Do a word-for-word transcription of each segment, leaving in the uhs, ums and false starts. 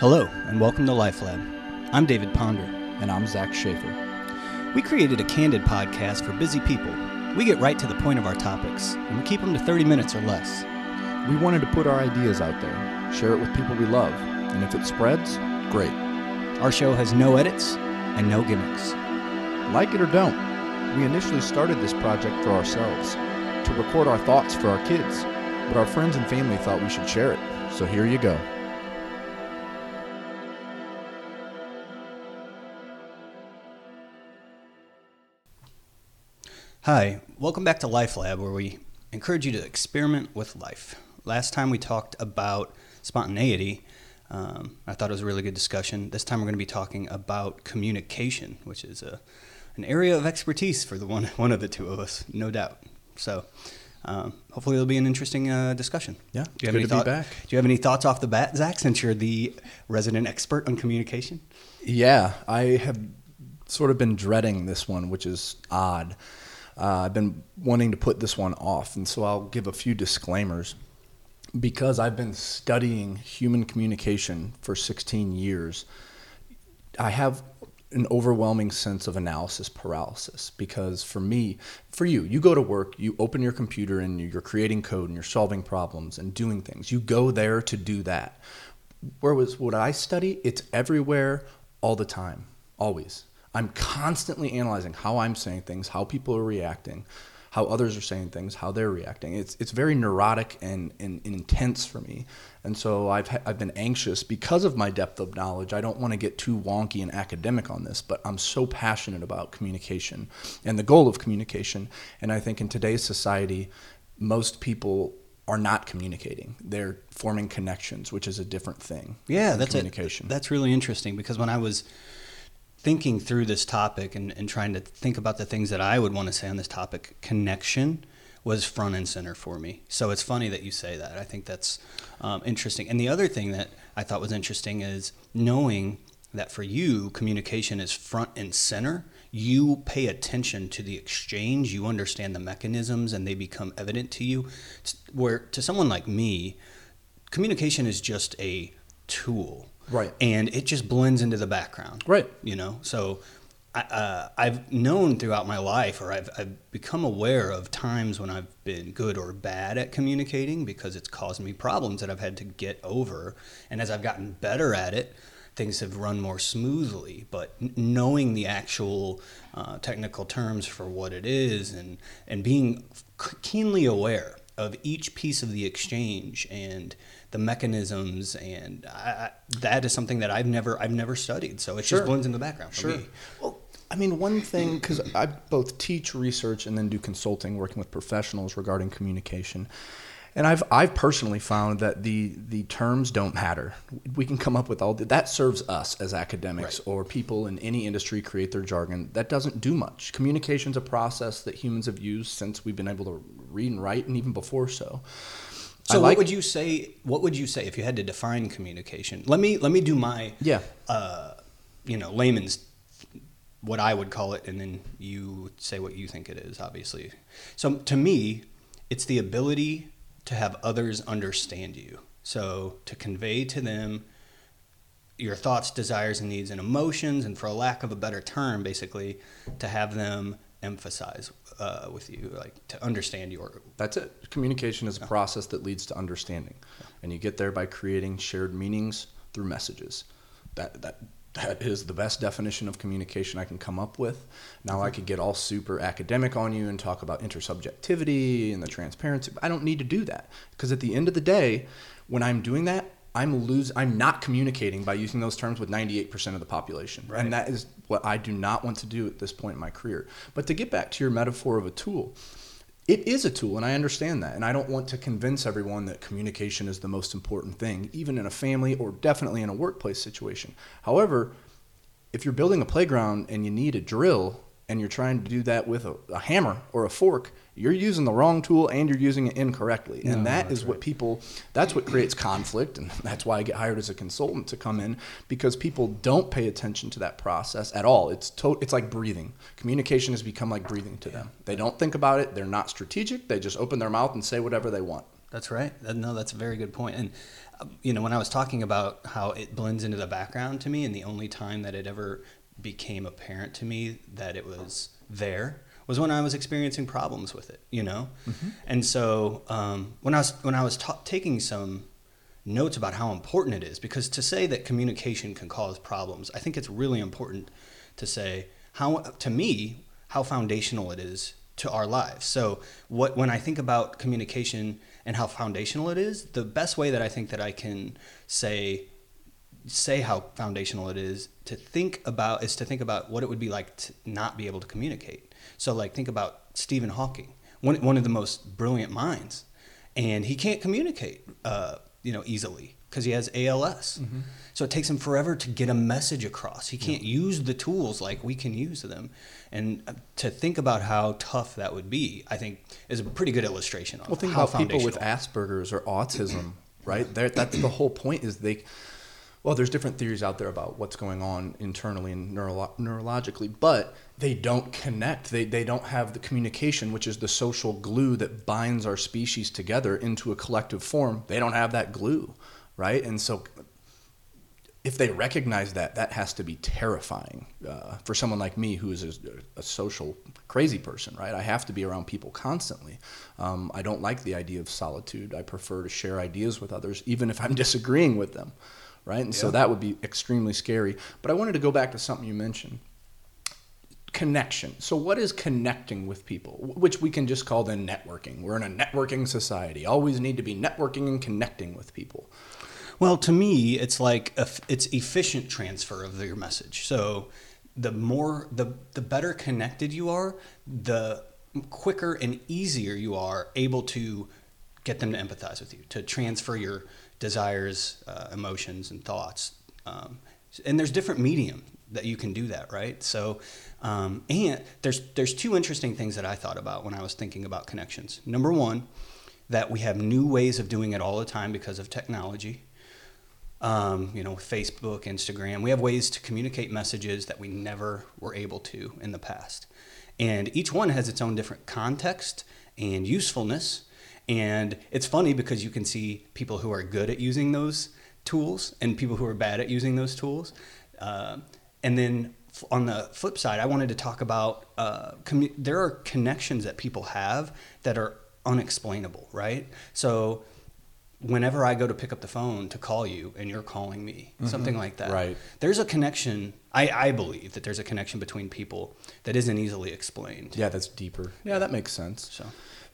Hello, and welcome to Life Lab. I'm David Ponder. And I'm Zach Schaefer. We created a candid podcast for busy people. We get right to the point of our topics, and we keep them to thirty minutes or less. We wanted to put our ideas out there, share it with people we love, and if it spreads, great. Our show has no edits and no gimmicks. Like it or don't, we initially started this project for ourselves, to record our thoughts for our kids, but our friends and family thought we should share it, so here you go. Hi, welcome back to Life Lab, where we encourage you to experiment with life. Last time we talked about spontaneity. Um, I thought it was a really good discussion. This time we're going to be talking about communication, which is a an area of expertise for the one one of the two of us, no doubt. So um, hopefully it'll be an interesting uh, discussion. Yeah, do you have good any to thought, be back. Do you have any thoughts off the bat, Zach, since you're the resident expert on communication? Yeah, I have sort of been dreading this one, which is odd. Uh, I've been wanting to put this one off, and so I'll give a few disclaimers. Because I've been studying human communication for sixteen years, I have an overwhelming sense of analysis paralysis. Because for me, for you, you go to work, you open your computer, and you're creating code, and you're solving problems and doing things. You go there to do that. Whereas what I study, it's everywhere, all the time, always. I'm constantly analyzing how I'm saying things, how people are reacting, how others are saying things, how they're reacting. It's it's very neurotic and, and, and intense for me. And so I've ha- I've been anxious because of my depth of knowledge. I don't want to get too wonky and academic on this, but I'm so passionate about communication and the goal of communication. And I think in today's society, most people are not communicating. They're forming connections, which is a different thing. Yeah, that's communication. A, that's really interesting, because when I was thinking through this topic and, and trying to think about the things that I would want to say on this topic, connection was front and center for me. So it's funny that you say that. I think that's um, interesting. And the other thing that I thought was interesting is knowing that for you, communication is front and center. You pay attention to the exchange, you understand the mechanisms, and they become evident to you. Where to someone like me, communication is just a tool. Right. And it just blends into the background. Right. You know, so I, uh, I've known throughout my life, or I've, I've become aware of times when I've been good or bad at communicating, because it's caused me problems that I've had to get over. And as I've gotten better at it, things have run more smoothly. But n- knowing the actual uh, technical terms for what it is, and, and being keenly aware of each piece of the exchange and the mechanisms, and I, I, that is something that I've never I've never studied. So it Sure. just blends in the background for Sure. me. Well, I mean, one thing, because I both teach research and then do consulting, working with professionals regarding communication. And I've I've personally found that the the terms don't matter. We can come up with all the, that serves us as academics, Right. or people in any industry create their jargon. That doesn't do much. Communication's a process that humans have used since we've been able to read and write, and even before so. So I like, what would you say? What would you say if you had to define communication? Let me let me do my yeah. uh, you know, layman's, what I would call it, and then you say what you think it is. Obviously, so to me, it's the ability to have others understand you. So to convey to them your thoughts, desires, and needs and emotions, and for a lack of a better term, basically to have them emphasize uh, with you, like to understand your. That's it. Communication is a process that leads to understanding. And you get there by creating shared meanings through messages. That that that is the best definition of communication I can come up with. Now mm-hmm. I could get all super academic on you and talk about intersubjectivity and the transparency. I don't need to do that, because at the end of the day, when I'm doing that, I'm lose. I'm not communicating by using those terms with ninety-eight percent of the population. Right. And that is what I do not want to do at this point in my career. But to get back to your metaphor of a tool, it is a tool, and I understand that. And I don't want to convince everyone that communication is the most important thing, even in a family or definitely in a workplace situation. However, if you're building a playground and you need a drill and you're trying to do that with a, a hammer or a fork, you're using the wrong tool and you're using it incorrectly. And No, that that's is what right. people, that's what creates conflict. And that's why I get hired as a consultant to come in, because people don't pay attention to that process at all. It's to, it's like breathing. Communication has become like breathing to them. They don't think about it. They're not strategic. They just open their mouth and say whatever they want. That's right. That- No, that's a very good point. And, uh, you know, when I was talking about how it blends into the background to me, and the only time that it ever became apparent to me that it was there was when I was experiencing problems with it, you know? Mm-hmm. And so um, when I was, when I was ta- taking some notes about how important it is, because to say that communication can cause problems, I think it's really important to say how, to me, how foundational it is to our lives. So what, when I think about communication and how foundational it is, the best way that I think that I can say say how foundational it is to think about is to think about what it would be like to not be able to communicate. So like think about Stephen Hawking, one one of the most brilliant minds, and he can't communicate uh, you know easily because he has A L S. Mm-hmm. So it takes him forever to get a message across. He can't yeah. use the tools like we can use them. And to think about how tough that would be, I think, is a pretty good illustration of well, think how about people with foundational. Asperger's or autism, right? They're, that's the whole point is they, well, there's different theories out there about what's going on internally and neuro- neurologically, but they don't connect. They, they don't have the communication, which is the social glue that binds our species together into a collective form. They don't have that glue, right? And so if they recognize that, that has to be terrifying uh, for someone like me who is a, a social crazy person, right? I have to be around people constantly. Um, I don't like the idea of solitude. I prefer to share ideas with others, even if I'm disagreeing with them, right? And yeah. so that would be extremely scary. But I wanted to go back to something you mentioned. Connection. So what is connecting with people, which we can just call then networking? We're in a networking society. Always need to be networking and connecting with people. Well, to me, it's like a, it's efficient transfer of your message. So the more, the the better connected you are, the quicker and easier you are able to get them to empathize with you, to transfer your desires, uh, emotions, and thoughts. Um, and there's different medium that you can do that, right? So, um, and there's there's two interesting things that I thought about when I was thinking about connections. Number one, that we have new ways of doing it all the time because of technology. Um, you know, Facebook, Instagram, we have ways to communicate messages that we never were able to in the past. And each one has its own different context and usefulness. And it's funny because you can see people who are good at using those tools and people who are bad at using those tools. Uh, and then on the flip side, I wanted to talk about, uh, commu- there are connections that people have that are unexplainable, right? So whenever I go to pick up the phone to call you and you're calling me, mm-hmm. something like that. Right. There's a connection. I, I believe that there's a connection between people that isn't easily explained. Yeah, that's deeper. Yeah, that makes sense. So,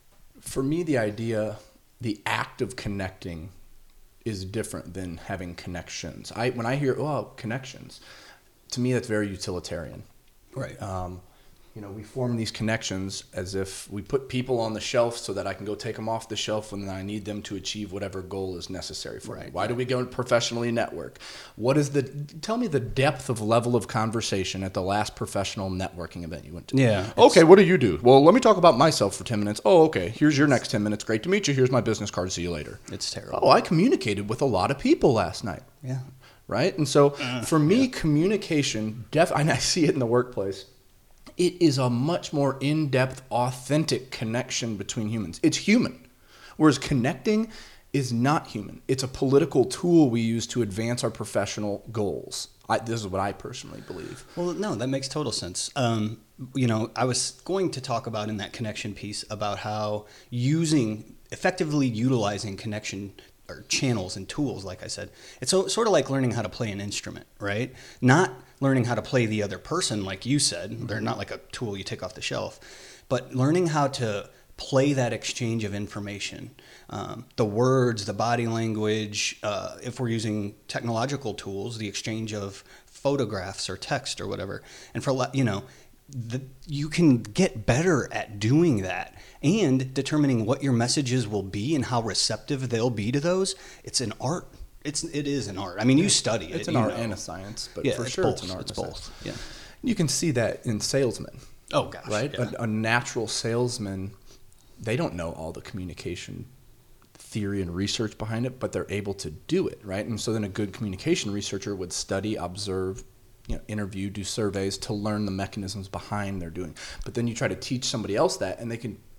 for me, the idea, the act of connecting is different than having connections. I when I hear, oh, connections, to me that's very utilitarian. Right. Um, You know, we form these connections as if we put people on the shelf so that I can go take them off the shelf when I need them to achieve whatever goal is necessary for right. me. Why do we go professionally network? What is the, tell me the depth of level of conversation at the last professional networking event you went to. Yeah. Okay, what do you do? Well, let me talk about myself for ten minutes. Oh, okay, here's your next ten minutes. Great to meet you. Here's my business card. See you later. It's terrible. Oh, I communicated with a lot of people last night. Yeah. Right? And so uh, for me, yeah. communication, def- and I see it in the workplace, it is a much more in-depth, authentic connection between humans. It's human, whereas connecting is not human. It's a political tool we use to advance our professional goals. I, this is what I personally believe. Well, no, that makes total sense. Um, you know, I was going to talk about in that connection piece about how using, effectively utilizing connection or channels and tools, like I said, it's so, sort of like learning how to play an instrument, right? Not learning how to play the other person, like you said. Mm-hmm. They're not like a tool you take off the shelf, but learning how to play that exchange of information, um, the words, the body language, uh, if we're using technological tools, the exchange of photographs or text or whatever. And for, you know, the, you can get better at doing that and determining what your messages will be and how receptive they'll be to those. It's an art. It's it is an art. I mean, you study it. It's an you art know. and a science, but yeah, for it's sure both. it's an art. It's and a both. science. Yeah. You can see that in salesmen. Oh gosh. Right. Yeah. A, a natural salesman, they don't know all the communication theory and research behind it, but they're able to do it. Right. And so then a good communication researcher would study, observe, you know, interview, do surveys to learn the mechanisms behind their doing. But then you try to teach somebody else that, and they can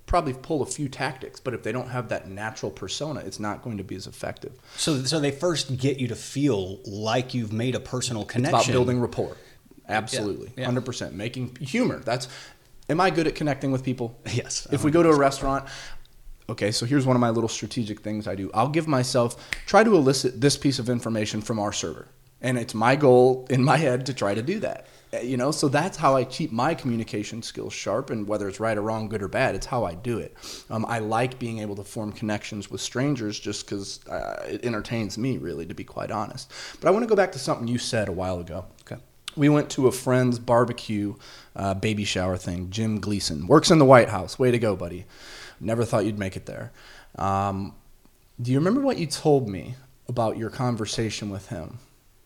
probably pull a few tactics, but if they don't have that natural persona, it's not going to be as effective. So, so they first get you to feel like you've made a personal connection. It's about building rapport. Absolutely. Yeah, yeah. one hundred percent. Making humor. That's, am I good at connecting with people? Yes. If we go to a restaurant, okay, so here's one of my little strategic things I do. I'll give myself, try to elicit this piece of information from our server. And it's my goal in my head to try to do that. You know, so that's how I keep my communication skills sharp, and whether it's right or wrong, good or bad, it's how I do it. Um, I like being able to form connections with strangers just because uh, it entertains me, really, to be quite honest. But I want to go back to something you said a while ago. Okay. We went to a friend's barbecue uh, baby shower thing. Jim Gleason works in the White House. Way to go, buddy. Never thought you'd make it there. Um, do you remember what you told me about your conversation with him?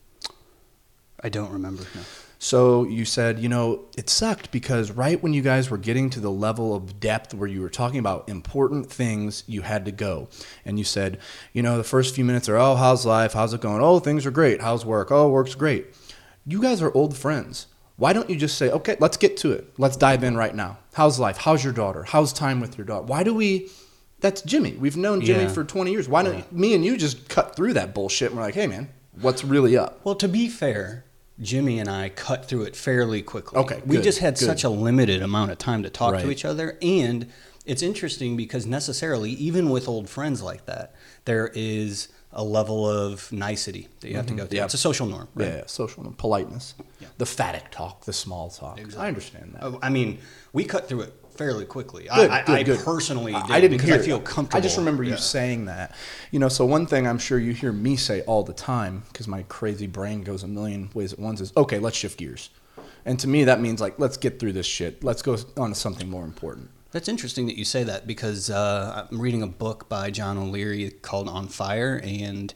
I don't remember. No. So you said, you know, it sucked because right when you guys were getting to the level of depth where you were talking about important things, you had to go. And you said, you know, the first few minutes are, oh, how's life? How's it going? Oh, things are great. How's work? Oh, work's great. You guys are old friends. Why don't you just say, okay, let's get to it. Let's dive in right now. How's life? How's your daughter? How's time with your daughter? Why do we... That's Jimmy. We've known Jimmy Yeah. for twenty years. Why don't Yeah. me and you just cut through that bullshit and we're like, hey, man, what's really up? Well, to be fair, Jimmy and I cut through it fairly quickly. Okay, We good, just had good. such a limited amount of time to talk Right. to each other. And it's interesting because necessarily, even with old friends like that, there is a level of nicety that you have to go through. Yeah. It's a social norm, right? Yeah, social and politeness. Yeah. The phatic talk, the small talk. Exactly. I understand that. Uh, I mean, we cut through it fairly quickly. Good, I, good, I, good. I personally did I didn't because hear I feel it. comfortable. I just remember you Yeah. saying that. You know, so one thing I'm sure you hear me say all the time, because my crazy brain goes a million ways at once, is, okay, let's shift gears. And to me, that means, like, let's get through this shit. Let's go on to something more important. That's interesting that you say that because uh, I'm reading a book by John O'Leary called On Fire, and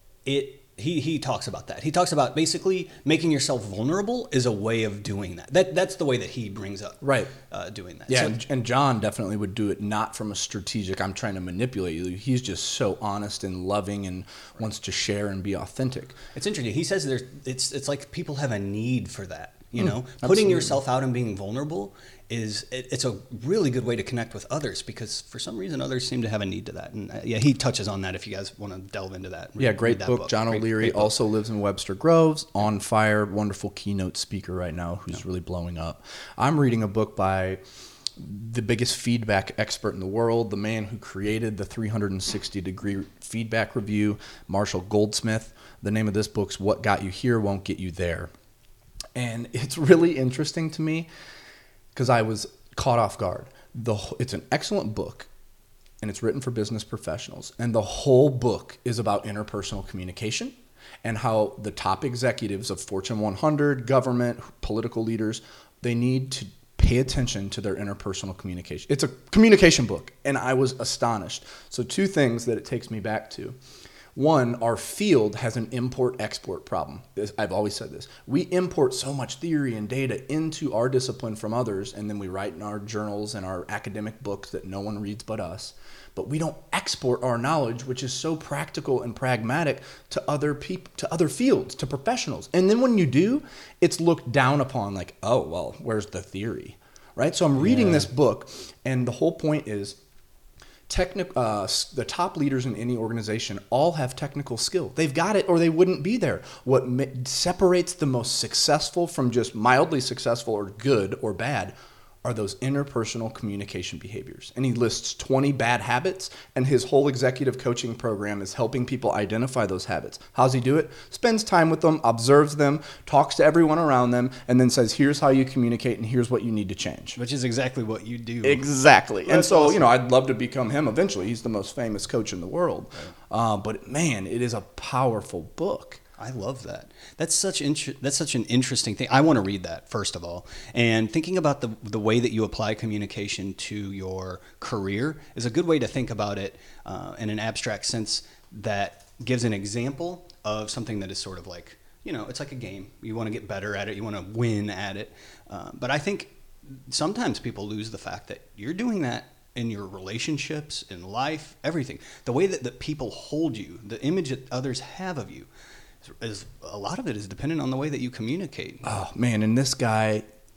it he he talks about that. He talks about basically making yourself vulnerable is a way of doing that. That that's the way that he brings up Right. uh, doing that. Yeah, So- and, and John definitely would do it not from a strategic, I'm trying to manipulate you. He's just so honest and loving and wants to share and be authentic. It's interesting. He says there's it's it's like people have a need for that. You know, putting absolutely. yourself out and being vulnerable is it, it's a really good way to connect with others because for some reason others seem to have a need to that. And uh, yeah, he touches on that if you guys want to delve into that. Yeah, Read great that book. John Great- O'Leary great book. also lives in Webster Groves, on fire, wonderful keynote speaker right now who's really blowing up. I'm reading a book by the biggest feedback expert in the world, the man who created the three hundred sixty degree feedback review, Marshall Goldsmith. The name of this book's What Got You Here Won't Get You There. And it's really interesting to me because I was caught off guard. The wh- It's an excellent book, and it's written for business professionals. And the whole book is about interpersonal communication and how the top executives of Fortune one hundred, government, political leaders, they need to pay attention to their interpersonal communication. It's a communication book, and I was astonished. So two things that it takes me back to. One, our field has an import-export problem. This- I've always said this. We import so much theory and data into our discipline from others, and then we write in our journals and our academic books that no one reads but us. But we don't export our knowledge, which is so practical and pragmatic, to other people, to other fields, to professionals. And then when you do, it's looked down upon like, oh, well, where's the theory, right? So I'm reading Yeah. this book, and the whole point is, Technic, uh, s- the top leaders in any organization all have technical skill. They've got it or they wouldn't be there. What ma- separates the most successful from just mildly successful or good or bad are those interpersonal communication behaviors. And he lists twenty bad habits, and his whole executive coaching program is helping people identify those habits. How's he do it? Spends time with them, observes them, talks to everyone around them, and then says, here's how you communicate and here's what you need to change. Which is exactly what you do. Exactly. And That's so, awesome. you know, I'd love to become him eventually. He's the most famous coach in the world. Uh, but man, it is a powerful book. I love that. That's such inter- that's such an interesting thing. I want to read that first of all. And thinking about the the way that you apply communication to your career is a good way to think about it uh, in an abstract sense that gives an example of something that is sort of like, you know, it's like a game. You want to get better at it. You want to win at it. Uh, but I think sometimes people lose the fact that you're doing that in your relationships, in life, everything. The way that, that people hold you, the image that others have of you, is a lot of it is dependent on the way that you communicate. Oh, man. And this guy,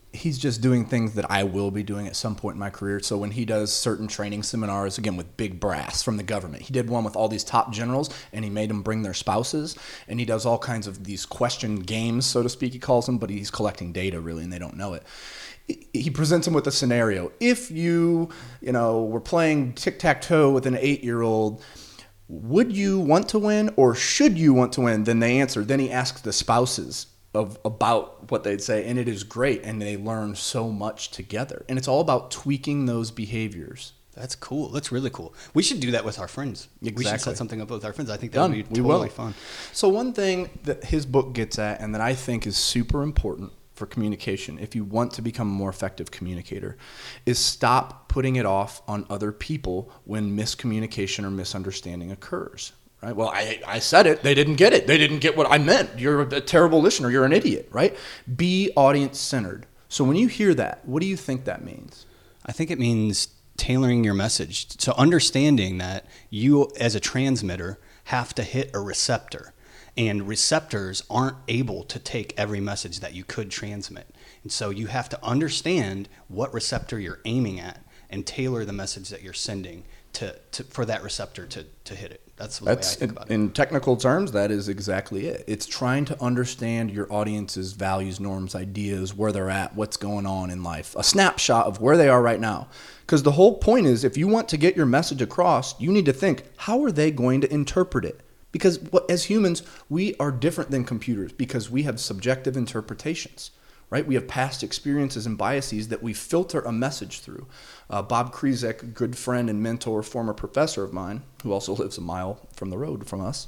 he's just doing things that I will be doing at some point in my career. So when he does certain training seminars, again, with big brass from the government, he did one with all these top generals, and he made them bring their spouses, and he does all kinds of these question games, so to speak, he calls them, but he's collecting data, really, and they don't know it. He presents them with a scenario. If you, you know, were playing tic-tac-toe with an eight-year-old, would you want to win or should you want to win? Then they answer. Then he asks the spouses of about what they'd say, and it is great, and they learn so much together. And it's all about tweaking those behaviors. That's cool. That's really cool. We should do that with our friends. Exactly. We should set something up with our friends. I think that Done. would be We totally will. fun. So one thing that his book gets at, and that I think is super important for communication, if you want to become a more effective communicator, is stop putting it off on other people when miscommunication or misunderstanding occurs. Right? Well, I, I said it. They didn't get it. They didn't get what I meant. You're a terrible listener. You're an idiot, right? Be audience-centered. So when you hear that, what do you think that means? I think it means tailoring your message. So understanding that you, as a transmitter, have to hit a receptor. And receptors aren't able to take every message that you could transmit. And so you have to understand what receptor you're aiming at and tailor the message that you're sending to, to for that receptor to, to hit it. That's the That's, way I think in, about it. in technical terms, that is exactly it. It's trying to understand your audience's values, norms, ideas, where they're at, what's going on in life, a snapshot of where they are right now. Because the whole point is, if you want to get your message across, you need to think, how are they going to interpret it? Because what, as humans, we are different than computers because we have subjective interpretations, right? We have past experiences and biases that we filter a message through. Uh, Bob Krizek, a good friend and mentor, former professor of mine, who also lives a mile from the road from us,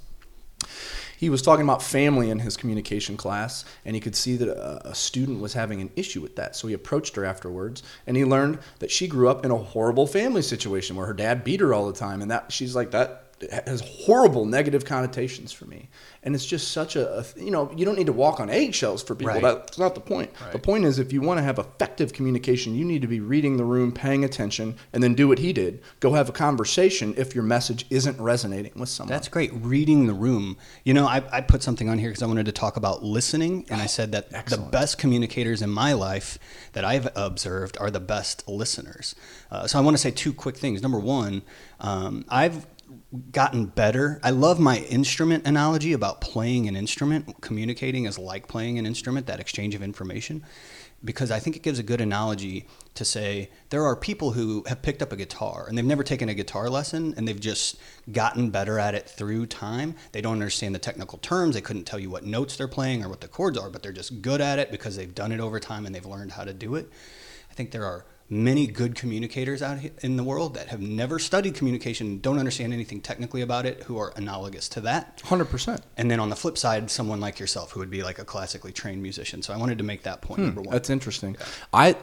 he was talking about family in his communication class, and he could see that a, a student was having an issue with that. So he approached her afterwards, and he learned that she grew up in a horrible family situation where her dad beat her all the time, and that she's like, that has horrible negative connotations for me. And it's just such a, a you know, you don't need to walk on eggshells for people. Right. That's not the point. Right. The point is, if you want to have effective communication, you need to be reading the room, paying attention, and then do what he did. Go have a conversation if your message isn't resonating with someone. That's great. Reading the room. You know, I, I put something on here because I wanted to talk about listening, and I said that Excellent. the best communicators in my life that I've observed are the best listeners. Uh, so I want to say two quick things. Number one, um, I've gotten better. I love my instrument analogy about playing an instrument. Communicating is like playing an instrument, that exchange of information, because I think it gives a good analogy to say there are people who have picked up a guitar and they've never taken a guitar lesson and they've just gotten better at it through time. They don't understand the technical terms. They couldn't tell you what notes they're playing or what the chords are, but they're just good at it because they've done it over time and they've learned how to do it. I think there are many good communicators out in the world that have never studied communication, don't understand anything technically about it, who are analogous to that. one hundred percent. And then on the flip side, someone like yourself who would be like a classically trained musician. So I wanted to make that point, Hmm, number one. that's interesting. I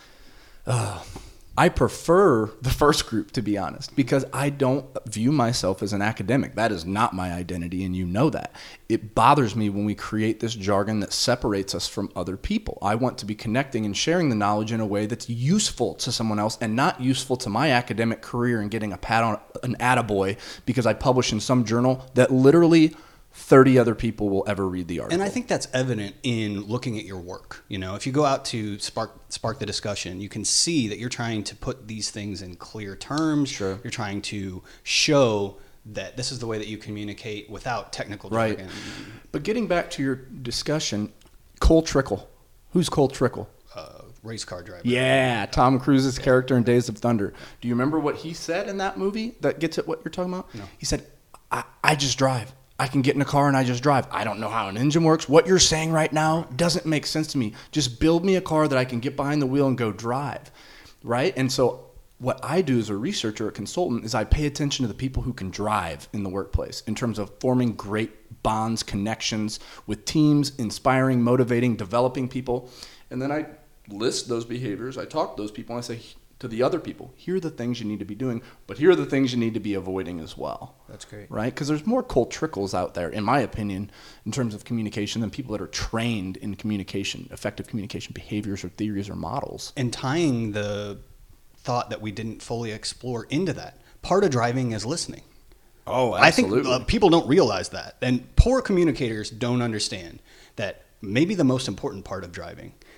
uh, I prefer the first group, to be honest, because I don't view myself as an academic. That is not my identity, and you know that. It bothers me when we create this jargon that separates us from other people. I want to be connecting and sharing the knowledge in a way that's useful to someone else and not useful to my academic career and getting a pat on an attaboy because I publish in some journal that literally thirty other people will ever read the article. And I think that's evident in looking at your work. You know, if you go out to spark spark the discussion, you can see that you're trying to put these things in clear terms. Sure. You're trying to show that this is the way that you communicate without technical Right. jargon. But getting back to your discussion, Cole Trickle. Who's Cole Trickle? Uh, race car driver. Yeah, Tom Cruise's character in Days of Thunder. Do you remember what he said in that movie that gets at what you're talking about? No. He said, I, I just drive. I can get in a car and I just drive. I don't know how an engine works. What you're saying right now doesn't make sense to me. Just build me a car that I can get behind the wheel and go drive, right? And so what I do as a researcher, a consultant, is I pay attention to the people who can drive in the workplace in terms of forming great bonds, connections with teams, inspiring, motivating, developing people. And then I list those behaviors. I talk to those people and I say to the other people, here are the things you need to be doing, but here are the things you need to be avoiding as well. That's great. Right? Because there's more Cole Trickles out there, in my opinion, in terms of communication than people that are trained in communication, effective communication behaviors or theories or models. And tying the thought that we didn't fully explore into that, part of driving is listening. Oh, I think uh, people don't realize that. And poor communicators don't understand that maybe the most important part of driving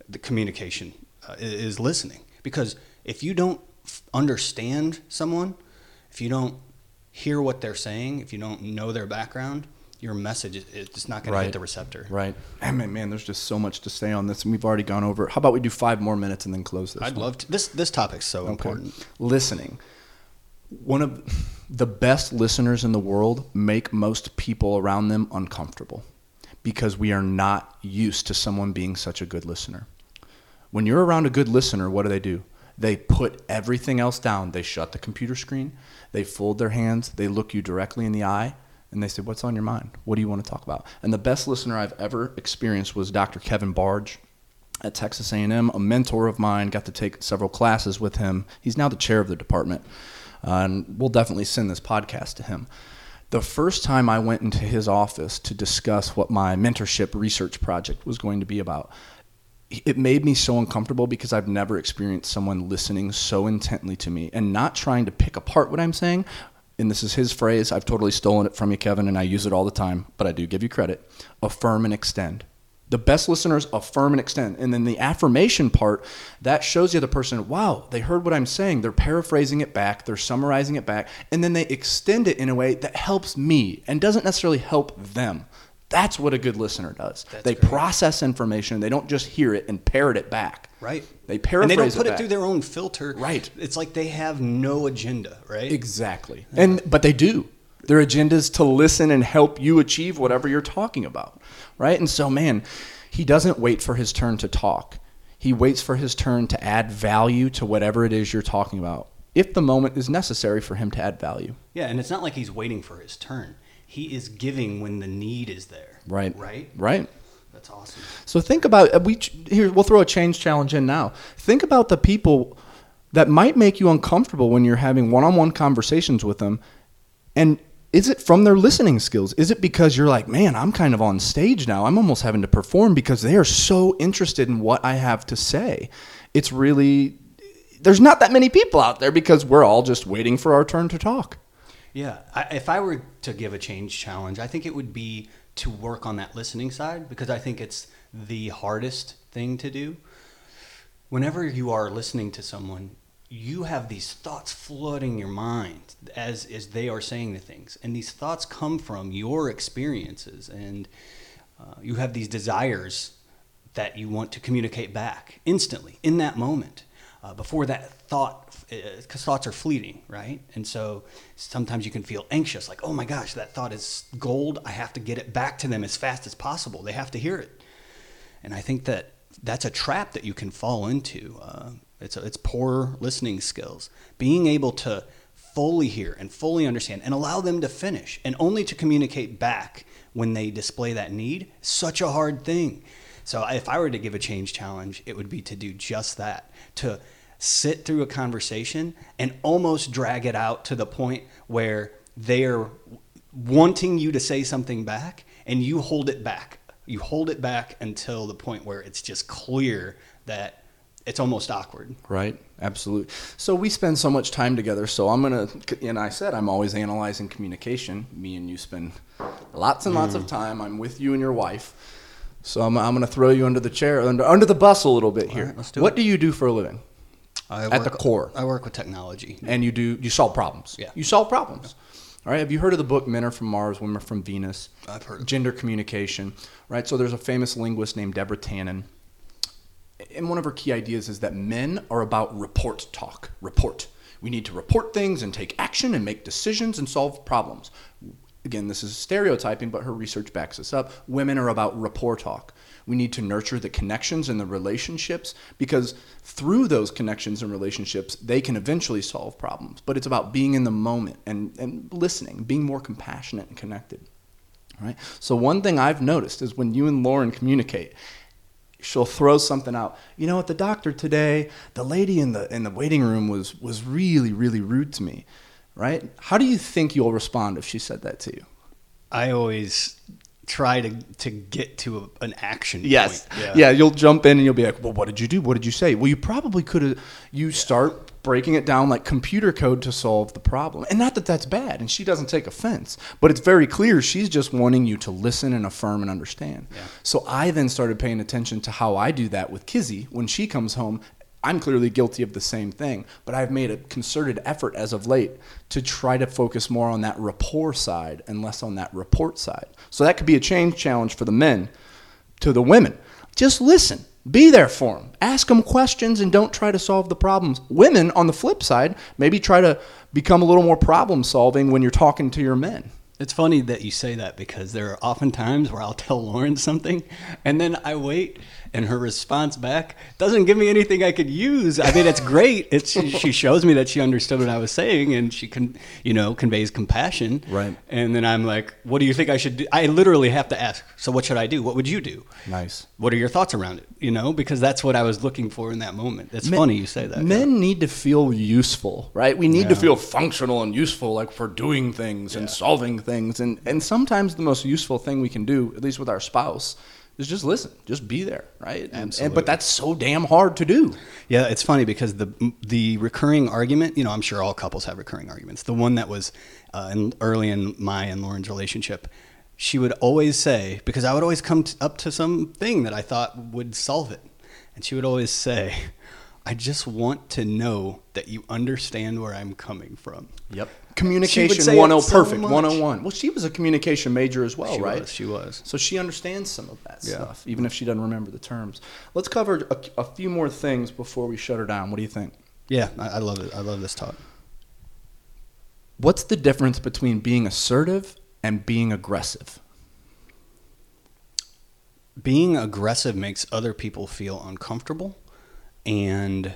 the communication uh, is listening. Because if you don't f- understand someone, if you don't hear what they're saying, if you don't know their background, your message is it's not going Right. to hit the receptor. Right. And man, man, there's just so much to say on this, and we've already gone over it. How about we do five more minutes and then close this? I'd one? love to. This this topic's so Okay. important. Listening. One of the best listeners in the world make most people around them uncomfortable because we are not used to someone being such a good listener. When you're around a good listener, what do they do? They put everything else down. They shut the computer screen. They fold their hands. They look you directly in the eye. And they say, what's on your mind? What do you want to talk about? And the best listener I've ever experienced was Doctor Kevin Barge at Texas A and M, a mentor of mine. Got to take several classes with him. He's now the chair of the department. Uh, and we'll definitely send this podcast to him. The first time I went into his office to discuss what my mentorship research project was going to be about, it made me so uncomfortable because I've never experienced someone listening so intently to me and not trying to pick apart what I'm saying. And this is his phrase. I've totally stolen it from you, Kevin, and I use it all the time, but I do give you credit. Affirm and extend. The best listeners affirm and extend. And then the affirmation part, that shows you the person, wow, they heard what I'm saying. They're paraphrasing it back. They're summarizing it back. And then they extend it in a way that helps me and doesn't necessarily help them. That's what a good listener does. That's they great. process information. They don't just hear it and parrot it back. Right. They paraphrase and they don't put it it, back. through their own filter. Right. It's like they have no agenda, right? Exactly. And but they do. Their agenda is to listen and help you achieve whatever you're talking about, right? And so, man, he doesn't wait for his turn to talk. He waits for his turn to add value to whatever it is you're talking about, if the moment is necessary for him to add value. Yeah, and it's not like he's waiting for his turn. He is giving when the need is there. Right. Right? Right. That's awesome. So think about we here. We'll throw a change challenge in now. Think about the people that might make you uncomfortable when you're having one-on-one conversations with them, and is it from their listening skills? Is it because you're like, man, I'm kind of on stage now. I'm almost having to perform because they are so interested in what I have to say. It's really there's not that many people out there because we're all just waiting for our turn to talk. Yeah, I, if I were to give a change challenge, I think it would be to work on that listening side because I think it's the hardest thing to do. Whenever you are listening to someone, you have these thoughts flooding your mind as, as they are saying the things. And these thoughts come from your experiences. And uh, you have these desires that you want to communicate back instantly in that moment. Uh, before that thought, because uh, thoughts are fleeting, right? And so sometimes you can feel anxious, like, oh my gosh, that thought is gold. I have to get it back to them as fast as possible. They have to hear it. And I think that that's a trap that you can fall into. Uh, it's, a, it's poor listening skills. Being able to fully hear and fully understand and allow them to finish and only to communicate back when they display that need, such a hard thing. So if I were to give a change challenge, it would be to do just that, to sit through a conversation and almost drag it out to the point where they're wanting you to say something back and you hold it back. You hold it back until the point where it's just clear that it's almost awkward. Right. Absolutely. So we spend so much time together. So I'm going to, and I said, I'm always analyzing communication. Me and you spend lots and lots mm. of time. I'm with you and your wife. So I'm, I'm going to throw you under the chair, under, under the bus a little bit here. Right, let's do what it. do you do for a living? I At work, the core. I work with technology. And you do, you solve problems. Yeah. You solve problems. All right. Have you heard of the book Men Are From Mars, Women Are From Venus? I've heard of it. Gender communication. Right. So there's a famous linguist named Deborah Tannen. And one of her key ideas is that men are about report talk. Report. We need to report things and take action and make decisions and solve problems. Again, this is stereotyping, but her research backs this up. Women are about rapport talk. We need to nurture the connections and the relationships because through those connections and relationships, they can eventually solve problems. But it's about being in the moment and, and listening, being more compassionate and connected. All right? So one thing I've noticed is when you and Lauren communicate, she'll throw something out. You know, at the doctor today, the lady in the in the waiting room was was really, really rude to me. Right? How do you think you'll respond if she said that to you? I always try to to get to a, an action yes. point. Yeah. yeah, you'll jump in and you'll be like, well, what did you do? What did you say? Well, you probably could have, you yeah. start breaking it down like computer code to solve the problem. And not that that's bad, and she doesn't take offense, but it's very clear she's just wanting you to listen and affirm and understand. Yeah. So I then started paying attention to how I do that with Kizzy when she comes home. I'm clearly guilty of the same thing, but I've made a concerted effort as of late to try to focus more on that rapport side and less on that report side. So that could be a change challenge for the men to the women. Just listen. Be there for them. Ask them questions and don't try to solve the problems. Women, on the flip side, maybe try to become a little more problem solving when you're talking to your men. It's funny that you say that because there are often times where I'll tell Lauren something and then I wait and her response back doesn't give me anything I could use. I mean, it's great. It's she shows me that she understood what I was saying and she can, you know, conveys compassion. Right. And then I'm like, what do you think I should do? I literally have to ask, so what should I do? What would you do? Nice. What are your thoughts around it? You know, because that's what I was looking for in that moment. It's Men- funny you say that. Men yeah. need to feel useful, right? We need to Yeah. feel functional and useful, like for doing things and Yeah. solving things. And and sometimes the most useful thing we can do, at least with our spouse, is just listen, just be there, right? And, and Absolutely. but that's so damn hard to do. Yeah, it's funny because the the recurring argument, you know, I'm sure all couples have recurring arguments. The one that was uh, in, early in my and Lauren's relationship, she would always say, because I would always come t- up to something that I thought would solve it, and she would always say, I just want to know that you understand where I'm coming from. Yep. She would Communication say one oh it so perfect, much. one oh one. Well, she was a communication major as well, She right? was, she was. So she understands some of that Yeah. stuff, even if she doesn't remember the terms. Let's cover a, a few more things before we shut her down. What do you think? Yeah, I, I love it. I love this talk. What's the difference between being assertive and being aggressive? Being aggressive makes other people feel uncomfortable, and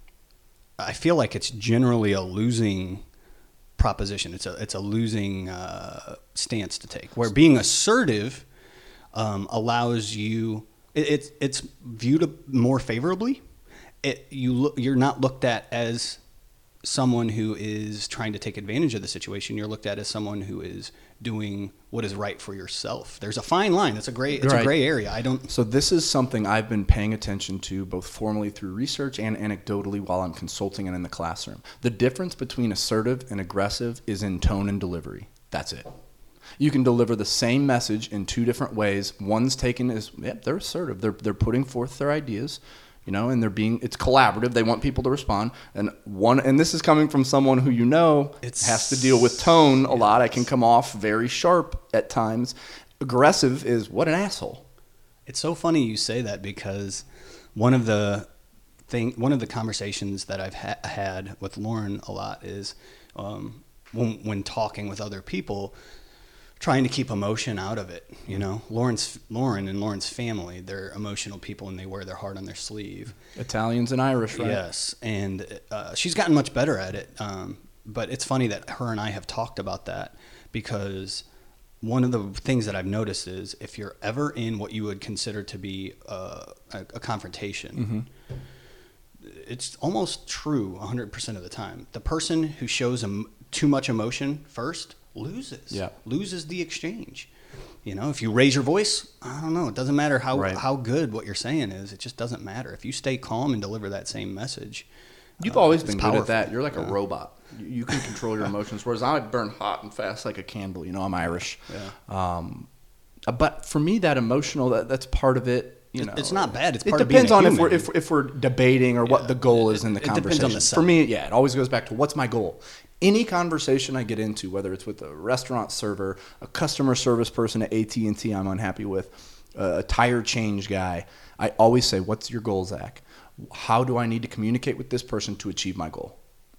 I feel like it's generally a losing proposition. It's a it's a losing uh, stance to take. Where being assertive um, allows you, it, it's it's viewed more favorably. It you look, you're not looked at as someone who is trying to take advantage of the situation. You're looked at as someone who is doing what is right for yourself. There's a fine line. It's a gray it's Right. a gray area. I don't. So this is something I've been paying attention to both formally through research and anecdotally while I'm consulting and in the classroom. The difference between assertive and aggressive is in tone and delivery. That's it. You can deliver the same message in two different ways. One's taken as, yep, they're assertive. They're they're putting forth their ideas, you know, and they're being, it's collaborative. They want people to respond. And one, and this is coming from someone who, you know, It's- has to deal with tone a yeah, lot. I can come off very sharp at times. Aggressive is, what an asshole. It's so funny you say that because one of the thing, one of the conversations that I've ha- had with Lauren a lot is um, when, when talking with other people, trying to keep emotion out of it. You know, Lauren's Lauren and Lauren's family, they're emotional people and they wear their heart on their sleeve. Italians and Irish, right? Yes, and uh, she's gotten much better at it. Um, but it's funny that her and I have talked about that because one of the things that I've noticed is if you're ever in what you would consider to be uh, a, a confrontation, mm-hmm. it's almost true one hundred percent of the time. The person who shows em- too much emotion first loses, Yeah. loses the exchange. You know, if you raise your voice, I don't know. It doesn't matter how, Right. how good what you're saying is. It just doesn't matter. If you stay calm and deliver that same message. You've uh, always it's been good at powerful. that. You're like Yeah. a robot. You, you can control your emotions, whereas I burn hot and fast like a candle. You know, I'm Irish. Yeah. Um, uh, but for me, that emotional, that, that's part of it. You It- know, it's not bad. It's it part of being depends a on if we're human. if, if we're debating or what Yeah. the goal is It- in the it depends conversation. on the For me, setting. yeah, it always goes back to what's my goal. Any conversation I get into, whether it's with a restaurant server, a customer service person at A T and T I'm unhappy with, uh, a tire change guy, I always say, what's your goal, Zach? How do I need to communicate with this person to achieve my goal?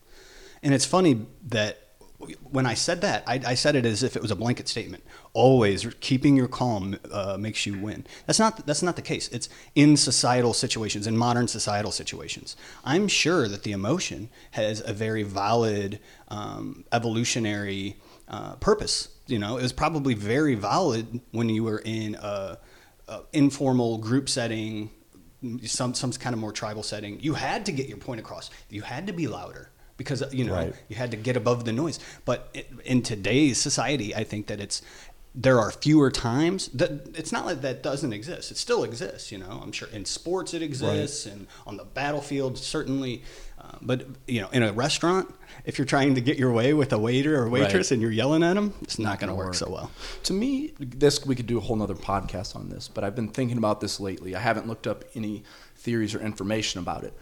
And it's funny that when I said that, I, I said it as if it was a blanket statement. Always keeping your calm uh, makes you win. That's not that's not the case. It's in societal situations, in modern societal situations. I'm sure that the emotion has a very valid um, evolutionary uh, purpose. You know, it was probably very valid when you were in a, a informal group setting, some some kind of more tribal setting. You had to get your point across. You had to be louder. Because, you know, Right. you had to get above the noise. But it, in today's society, I think that it's there are fewer times that it's not like that doesn't exist. It still exists, you know. I'm sure in sports it exists, and on the battlefield certainly. Uh, Uh, but you know, in a restaurant, if you're trying to get your way with a waiter or waitress Right. and you're yelling at them, it's not, Not going to gonna work work. so well. To me, this we could do a whole nother podcast on this, but I've been thinking about this lately. I haven't looked up any theories or information about it.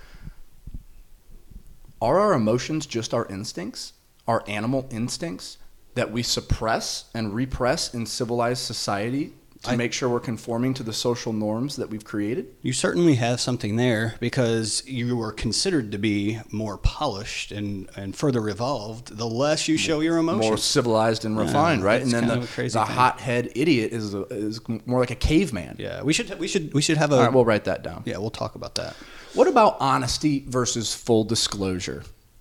Are our emotions just our instincts, our animal instincts that we suppress and repress in civilized society to I- make sure we're conforming to the social norms that we've created? You certainly have something there because you were considered to be more polished and, and further evolved the less you show your emotions. More civilized and Yeah, refined, right? And that's then kind the, of a crazy the thing. hothead idiot is a, is more like a caveman. Yeah, we should we should we should have a All right, we'll write that down. yeah, we'll talk about that. What about honesty versus full disclosure?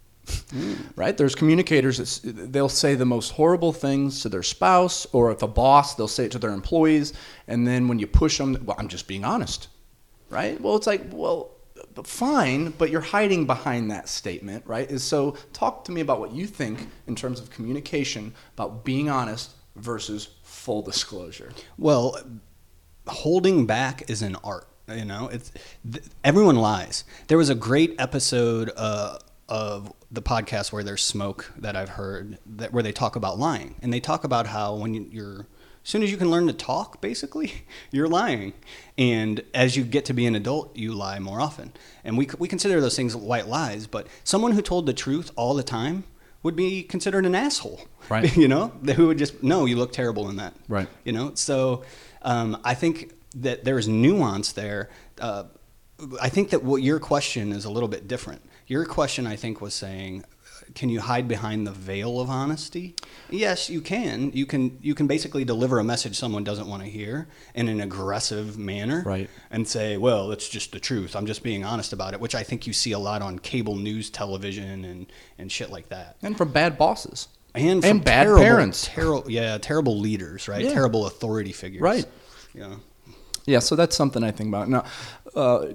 Right? There's communicators that s- they'll say the most horrible things to their spouse, or if a boss, they'll say it to their employees. And then when you push them, well, I'm just being honest. Right? Well, it's like, well, but fine, but you're hiding behind that statement, right? Is so talk to me about what you think in terms of communication about being honest versus full disclosure. Well, holding back is an art. You know, it's th- everyone lies. There was a great episode uh, of the podcast Where There's Smoke that I've heard that where they talk about lying, and they talk about how when you- you're as soon as you can learn to talk, basically, you're lying, and as you get to be an adult, you lie more often. And we c- we consider those things white lies, but someone who told the truth all the time would be considered an asshole. Right. You know, who would just no, you look terrible in that. Right. You know, so um, I think that there's nuance there. Uh, I think that what your question is a little bit different. Your question, I think, was saying, can you hide behind the veil of honesty? Yes, you can. You can. You can basically deliver a message someone doesn't want to hear in an aggressive manner, Right. and say, "Well, it's just the truth. I'm just being honest about it," which I think you see a lot on cable news, television, and and shit like that. And from bad bosses. And, And from bad terrible, parents. Terrible, yeah, terrible leaders, right? Yeah. Terrible authority figures, Right. Yeah. Yeah, so that's something I think about. Now, uh,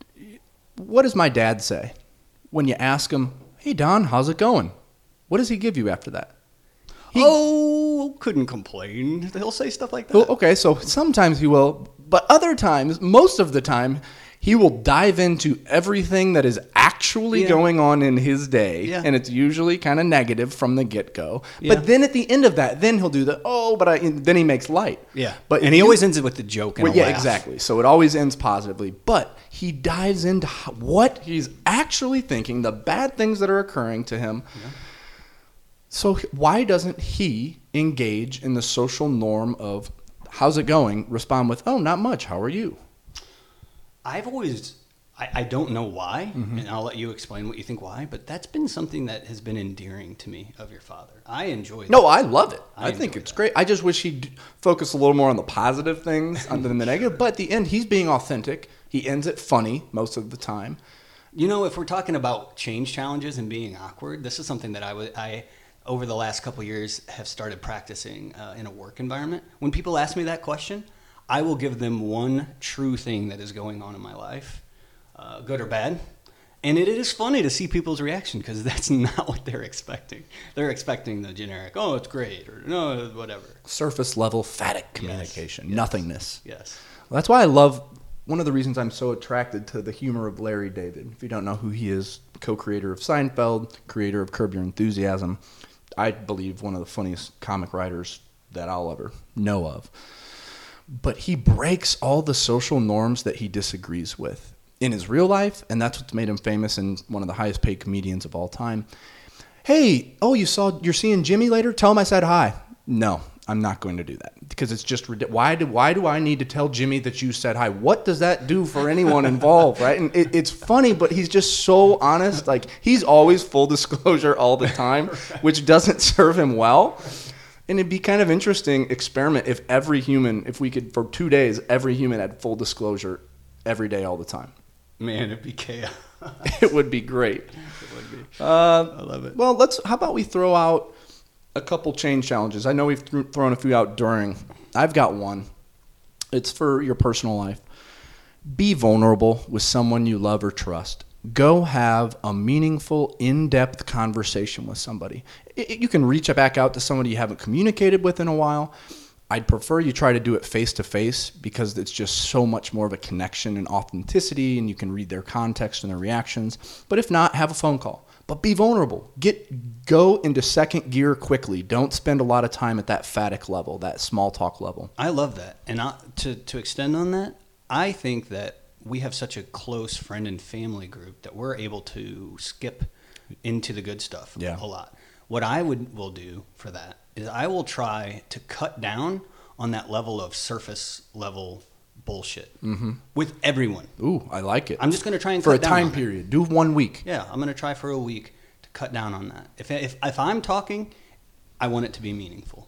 what does my dad say when you ask him, "Hey Don, how's it going?" What does he give you after that? He- oh, couldn't complain. He'll say stuff like that. Well, okay, so sometimes he will, but other times, most of the time, he will dive into everything that is actually Yeah. going on in his day, Yeah. and it's usually kind of negative from the get-go. Yeah. But then at the end of that, then he'll do the, oh, but I, and then he makes light. Yeah, But and if he you- always ends it with the joke and Well, a yeah, laugh. exactly. So it always ends positively. But he dives into h- what he's actually thinking, the bad things that are occurring to him. So h- why doesn't he engage in the social norm of, how's it going? Respond with, oh, not much. How are you? I've always, I, I don't know why, Mm-hmm. and I'll let you explain what you think why, but that's been something that has been endearing to me of your father. I enjoy that. No, I love it. I I, think enjoy it's that. great. I just wish he'd focus a little more on the positive things other than the negative. But at the end, he's being authentic. He ends it funny most of the time. You know, if we're talking about change challenges and being awkward, this is something that I would, I, over the last couple of years, have started practicing uh, in a work environment. When people ask me that question, I will give them one true thing that is going on in my life, uh, good or bad. And it is funny to see people's reaction because that's not what they're expecting. They're expecting the generic, oh, it's great, or no, whatever. Surface level, phatic communication, yes. nothingness. Yes. Well, that's why I love, one of the reasons I'm so attracted to the humor of Larry David. If you don't know who he is, co-creator of Seinfeld, creator of Curb Your Enthusiasm, I believe one of the funniest comic writers that I'll ever know of. But he breaks all the social norms that he disagrees with in his real life, and that's what's made him famous and one of the highest paid comedians of all time. Hey, oh, you saw, you're seeing Jimmy later? Tell him I said hi. No, I'm not going to do that because it's just ridiculous. Why do, why do I need to tell Jimmy that you said hi? What does that do for anyone involved, right? And it, it's funny, but he's just so honest. Like, he's always full disclosure all the time, which doesn't serve him well. And it'd be kind of interesting experiment if every human, if we could, for two days, every human had full disclosure every day all the time. Man, it'd be chaos. It would be great. It would be. Uh, I love it. Well, let's. How about we throw out a couple change challenges? I know we've th- thrown a few out during. I've got one. It's for your personal life. Be vulnerable with someone you love or trust. Go have a meaningful, in-depth conversation with somebody. I- I- you can reach back out to somebody you haven't communicated with in a while. I'd prefer you try to do it face to face because it's just so much more of a connection and authenticity, and you can read their context and their reactions. But if not, have a phone call. But be vulnerable. Get go into second gear quickly. Don't spend a lot of time at that phatic level, that small talk level. I love that. And I, to to extend on that, I think that we have such a close friend and family group that we're able to skip into the good stuff yeah. a lot. What I would will do for that is I will try to cut down on that level of surface level bullshit mm-hmm. with everyone. Ooh, I like it. I'm just going to try and for cut a down time on period. That. Do one week. Yeah, I'm going to try for a week to cut down on that. If if if I'm talking, I want it to be meaningful.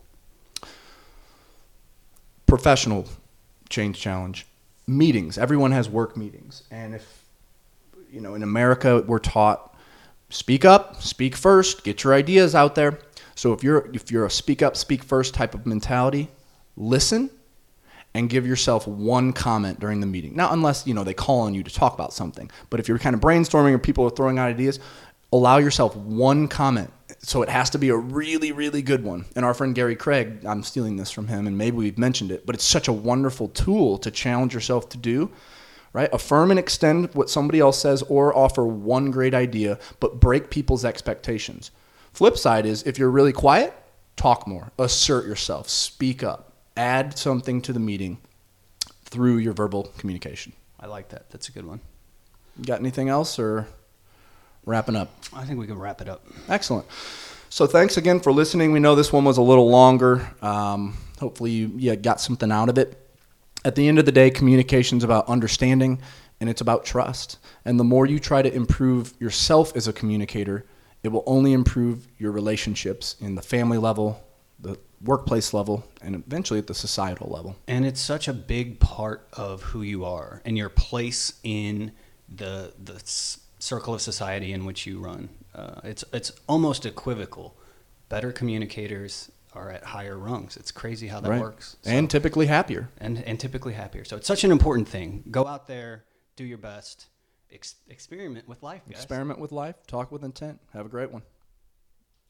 Professional change challenge. Meetings. Everyone has work meetings. And if, you know, in America, we're taught speak up, speak first, get your ideas out there. So if you're if you're a speak up, speak first type of mentality, listen and give yourself one comment during the meeting. Now, unless, you know, they call on you to talk about something. But if you're kind of brainstorming or people are throwing out ideas, allow yourself one comment. So it has to be a really, really good one. And our friend Gary Craig, I'm stealing this from him, and maybe we've mentioned it, but it's such a wonderful tool to challenge yourself to do, right? Affirm and extend what somebody else says or offer one great idea, but break people's expectations. Flip side is if you're really quiet, talk more, assert yourself, speak up, add something to the meeting through your verbal communication. I like that. That's a good one. Got anything else or wrapping up? I think we can wrap it up. Excellent. So thanks again for listening. We know this one was a little longer. Um, hopefully you, you got something out of it. At the end of the day, communication is about understanding and it's about trust. And the more you try to improve yourself as a communicator, it will only improve your relationships in the family level, the workplace level, and eventually at the societal level. And it's such a big part of who you are and your place in the the s- circle of society in which you run. Uh, it's it's almost equivocal. Better communicators are at higher rungs. It's crazy how that right. works. So, and typically happier. And and typically happier. So it's such an important thing. Go out there, do your best, ex- experiment with life, guys. Experiment with life, talk with intent. Have a great one.